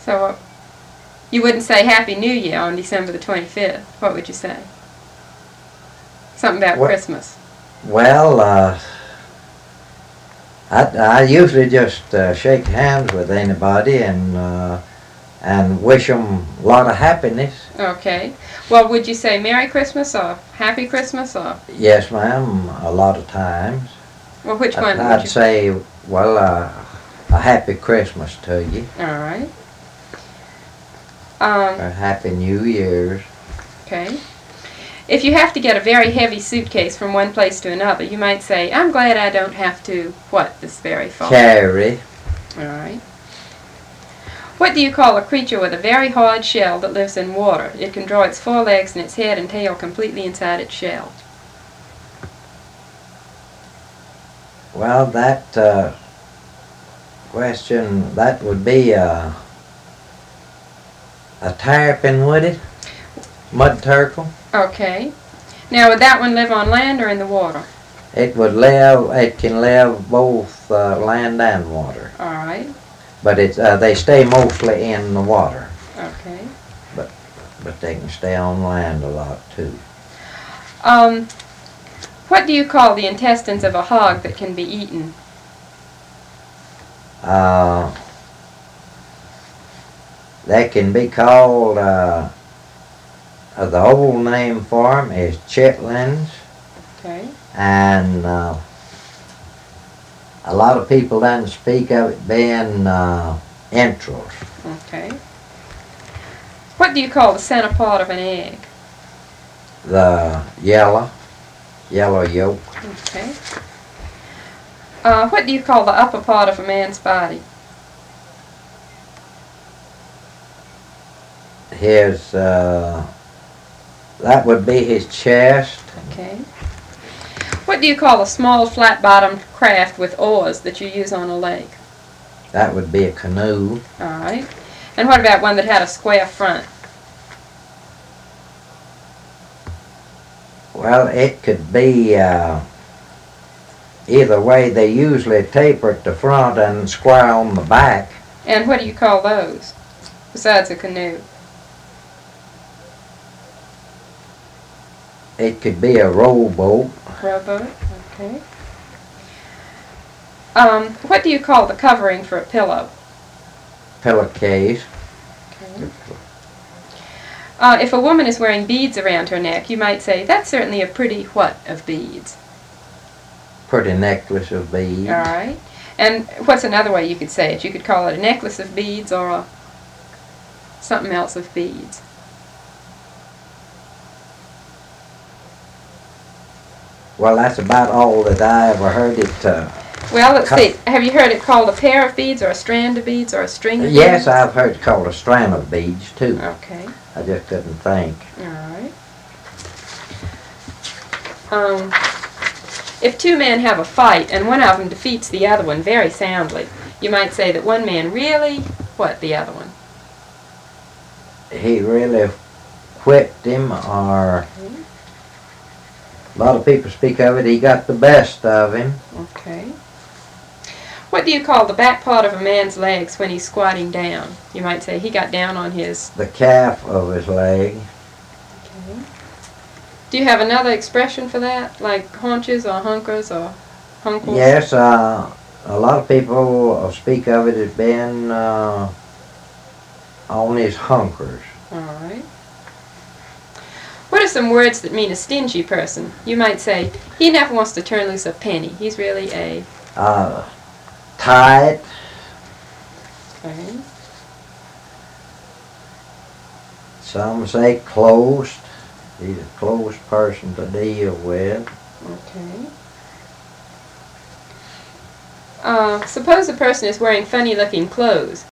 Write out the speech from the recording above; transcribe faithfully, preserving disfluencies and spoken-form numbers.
So uh, you wouldn't say Happy New Year on December the twenty-fifth. What would you say? Something about What? Christmas. Well, uh, I, I usually just uh, shake hands with anybody and uh, and wish them a lot of happiness. Okay. Well, would you say Merry Christmas or Happy Christmas or? Yes, ma'am, a lot of times. Well, which one I'd would you? say, well, uh, a Happy Christmas to you. All right. Um, Or Happy New Year's. okay. If you have to get a very heavy suitcase from one place to another, you might say, I'm glad I don't have to, what, this very fall? Carry. All right. What do you call a creature with a very hard shell that lives in water? It can draw its forelegs and its head and tail completely inside its shell. Well, that uh, question, that would be a, a terrapin, would it? Mud turtle. Okay. Now, would that one live on land or in the water? It would live, it can live both uh, land and water. All right. But it's, uh, they stay mostly in the water. Okay. But, but they can stay on land a lot too. Um, what do you call the intestines of a hog that can be eaten? Uh, they can be called, uh, uh, the old name for them is chitlins. Okay. And uh, a lot of people then speak of it being uh, entrails. Okay. What do you call the center part of an egg? The yellow, yellow yolk. Okay. Uh, what do you call the upper part of a man's body? His, uh, that would be his chest. Okay. What do you call a small flat-bottomed craft with oars that you use on a lake? That would be a canoe. All right. And what about one that had a square front? Well, it could be uh, either way. They usually taper at the front and square on the back. And what do you call those, besides a canoe? It could be a rowboat. Rowboat. Okay. Um, what do you call the covering for a pillow? Pillowcase. Okay. Uh, if a woman is wearing beads around her neck, you might say, that's certainly a pretty what of beads? Pretty necklace of beads. All right. And what's another way you could say it? You could call it a necklace of beads or a something else of beads. Well, that's about all that I ever heard it. Uh, Well, let's see. Have you heard it called a pair of beads or a strand of beads or a string of beads? yes, I've heard it called a strand of beads too. Okay. I just couldn't think. All right. Um, if two men have a fight and one of them defeats the other one very soundly, you might say that one man really what the other one? He really whipped him, or Okay. a lot of people speak of it, he got the best of him. Okay. What do you call the back part of a man's legs when he's squatting down? You might say he got down on his... The calf of his leg. Okay. Do you have another expression for that? Like haunches or hunkers or hunkles? Yes, uh, a lot of people speak of it as being uh, on his hunkers. All right. What are some words that mean a stingy person? You might say, he never wants to turn loose a penny. He's really a... Uh, tight. Okay. Some say close. He's a close person to deal with. Okay. Uh, suppose a person is wearing funny-looking clothes.